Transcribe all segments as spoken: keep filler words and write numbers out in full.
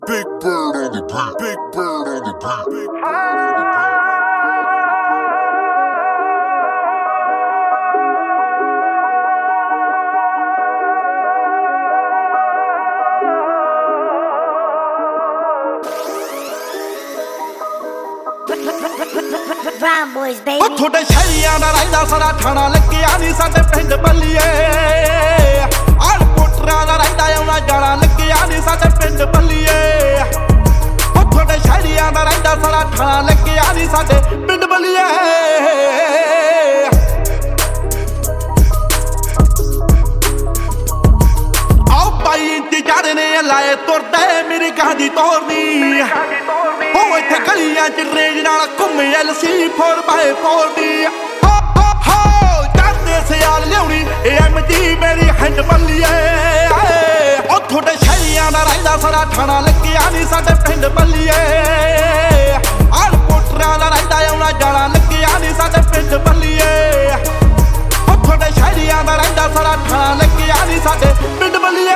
Big bird on the beat. Big bird on the beat. Big bird on the beat. Brown boys, baby. ਉਹ ਤੁਹਾਡੇ ਸ਼ਹਿਰੀਆਂ ਦਾ ਰਹਿੰਦਾ ਸਾਰਾ ਠਾਣਾ ਲੱਗਿਆ ਨਹੀਂ ਸਾਡੇ ਪਿੰਡ ਬੱਲੀਏ ਆਲ ਪੋਟਰਾਂ ਦਾ ਰਹਿੰਦਾ ਆਉਣਾ ਜਾਣਾ ਲੱਗਿਆ ਨਹੀਂ ਸਾਡੇ ਪਿੰਡ ਬੱਲੀਏ ਉਹ ਤੁਹਾਡੇ ਸ਼ਹਿਰੀਆਂ ਦਾ ਰਹਿੰਦਾ ਸਾਰਾ ਠਾਣਾ ਲੱਗਿਆ ਨਹੀਂ ਸਾਡੇ ਪਿੰਡ ਬੱਲੀਏ ਆਓ ਬਾਈ ਇੰਤਜ਼ਾਰ ਨੇ ਲਾਏ ਤੁਰਦੇ ਮੇਰੀ ਕਹਾਣੀ ਤੋਰਨੀ ਉਹ ਇੱਥੇ ਗਲੀਆਂ ਚ ਰੇਂਜ ਨਾਲ ਘੁੰਮੇ L C four by four ਦੀ ਹੋ ਹੋ ਹੋ ਜਾਂਦੇ ਸਿਆਲ ਲਿਆਉਣੀ ਐਮ ਜੀ ਮੇਰੀ ਹੈਂਡ ਬੱਲੀਏ ਉਹ ਤੁਹਾਡੇ ਸ਼ਹਿਰੀਆਂ ਦਾ ਰਹਿੰਦਾ ਸਾਰਾ ਠਾਣਾ ਲੱਗਿਆ ਨਹੀਂ ਸਾਡੇ ਪਿੰਡ ਬੱਲੀਏ ਆਲ ਪੋਟਰਾਂ ਦਾ ਰਹਿੰਦਾ ਆਉਣਾ ਜਾਣਾ ਲੱਗਿਆ ਨਹੀਂ ਸਾਡੇ ਪਿੰਡ ਬੱਲੀਏ ਉਹ ਤੁਹਾਡੇ ਸ਼ਹਿਰੀਆਂ ਦਾ ਰਹਿੰਦਾ ਸਾਰਾ ਠਾਣਾ ਲੱਗਿਆ ਨਹੀਂ ਸਾਡੇ ਪਿੰਡ ਬੱਲੀਏ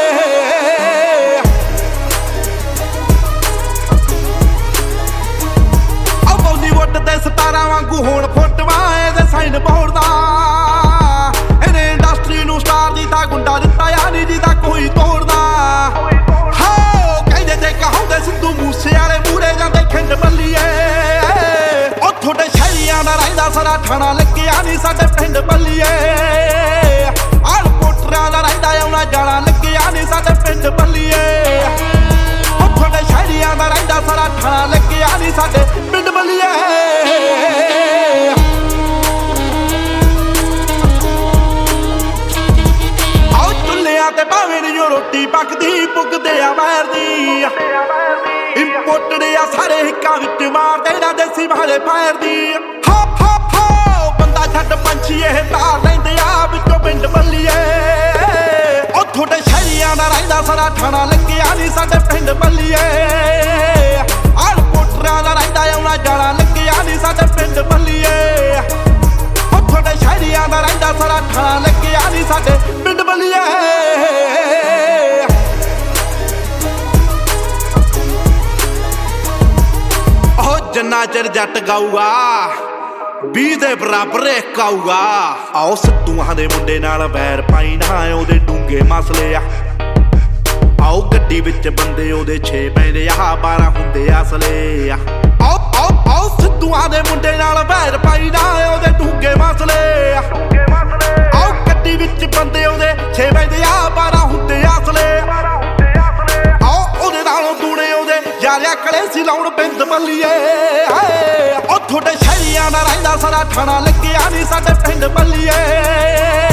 ਤੇ ਸਤਾਰਾਂ ਵਾਂਗੂ ਹੁਣ ਫੋਟੋਆਂ ਇਹਦੇ ਸਾਈਨ ਬੋਰਡ ਦਾ ਇਹਨੇ ਇੰਡਸਟਰੀ ਨੂੰ ਸਟਾਰ ਦੀ ਤਾਂ ਗੁੰਡਾ ਦਿੱਤਾ ਆ ਨਹੀਂ ਜਿਹਦਾ ਕੋਈ ਤੋੜਦਾ ਹੋ ਕਹਿੰਦੇ ਤੇ ਕਹਾਉਂਦੇ ਸਿੱਧੂ ਮੂਸੇ ਵਾਲੇ ਮੂਰੇ ਜਾਂਦੇ ਖਿੰਡ ਬੱਲੀਏ ਉਹ ਤੁਹਾਡੇ ਸ਼ਹਿਰੀਆਂ ਦਾ ਰਹਿੰਦਾ ਸਾਰਾ ਠਾਣਾ ਲੱਗਿਆ ਨਹੀਂ ਸਾਡੇ ਪਿੰਡ ਬੱਲੀਏ ਆਲ ਪੋਟਰਾਂ ਦਾ ਰਹਿੰਦਾ ਆਉਣਾ ਜਾਣਾ ਲੱਗਿਆ ਨਹੀਂ ਸਾਡੇ ਪਿੰਡ ਬੱਲੀਏ ਉਹ ਤੁਹਾਡੇ ਸ਼ਹਿਰੀਆਂ ਦਾ ਰਹਿੰਦਾ ਸਾਰਾ ਠਾਣਾ ਲੱਗਿਆ ਨਹੀਂ ਸਾਡੇ ਪਿੰਡ ਬੱਲੀਏ ਤੇ ਭਾਵੇਂ ਨੀ ਰੋਟੀ ਪੱਕਦੀ ਪੁੱਗਦੇ ਆ ਵੈਰ ਦੀ ਇੰਪੋਰਟਡ ਆ ਸਾਰੇ ਹਿੱਕਾਂ ਵਿੱਚ ਮਾਰਦੇ ਨਾ ਦੇਸੀ ਵਾਲੇ ਫਾਇਰ ਦੀ ਹੋ ਹੋ ਹੋ ਬੰਦਾ ਛੱਡ ਪੰਛੀ ਇਹ ਤਾਰ ਲੈਂਦੇ ਆ ਵਿੱਚੋਂ ਪਿੰਡ ਬੱਲੀਏ ਉਹ ਤੁਹਾਡੇ ਸ਼ਹਿਰੀਆਂ ਦਾ ਰਹਿੰਦਾ ਸਾਰਾ ਠਾਣਾ ਲੱਗਿਆ ਨਹੀਂ ਸਾਡੇ ਪਿੰਡ ਬੱਲੀਏ ਆਲ ਪੋਟਰਾਂ ਦਾ ਰਹਿੰਦਾ ਆਉਣਾ ਜਾਣਾ ਲੱਗਿਆ ਨਹੀਂ ਸਾਡੇ ਪਿੰਡ ਬੱਲੀਏ ਉਹ ਤੁਹਾਡੇ ਸ਼ਹਿਰੀਆਂ ਦਾ ਰਹਿੰਦਾ ਸਾਰਾ ਠਾਣਾ ਲੱਗਿਆ ਨਹੀਂ ਸਾਡੇ ਪਿੰਡ ਬੱਲੀਏ ਜਿੰਨਾ ਚਿਰ ਜੱਟ ਗਾਊਗਾ ਵੀਹ ਦੇ ਬਰਾਬਰ ਇੱਕ ਆਊਗਾ ਆਓ ਸਿੱਧੂਆਂ ਦੇ ਮੁੰਡੇ ਨਾਲ ਵੈਰ ਪਾਈ ਨਾ ਉਹਦੇ ਡੂੰਗੇ ਮਸਲੇ ਆ ਆਓ ਗੱਡੀ ਵਿੱਚ ਬੰਦੇ ਉਹਦੇ ਛੇ ਪੈਂਦੇ ਆ ਬਾਰਾਂ ਹੁੰਦੇ ਅਸਲੇ ਆ ਆਓ ਆਓ ਆਓ ਸਿੱਧੂਆਂ ਦੇ ਮੁੰਡੇ ਨਾਲ ਵੈਰ ਪਾਈ ਨਾ ਉਹਦੇ ਡੂੰਗੇ ਮਸਲੇ ਆ ਆਓ ਗੱਡੀ ਵਿੱਚ ਬੰਦੇ ਉਹਦੇ ਛੇ ਪੈਂਦੇ ਆ ਬਾਰਾਂ ਹੁੰਦੇ ਅਸਲੇ ਆਓ ਉਹਦੇ ਨਾਲੋਂ ਦੂਣੇ ਉਹਦੇ ਯਾਰਿਆ ਕਲੇ ਸੀ ਲਾਉਣ ਪਿੰਡ ਬੱਲੀਏ ਉਹ ਤੁਹਾਡੇ ਸ਼ਹਿਰੀਆਂ ਦਾ ਰਹਿੰਦਾ ਸਾਰਾ ਠਾਣਾ ਲੱਗਿਆ ਨਹੀਂ ਸਾਡੇ ਪਿੰਡ ਬੱਲੀਏ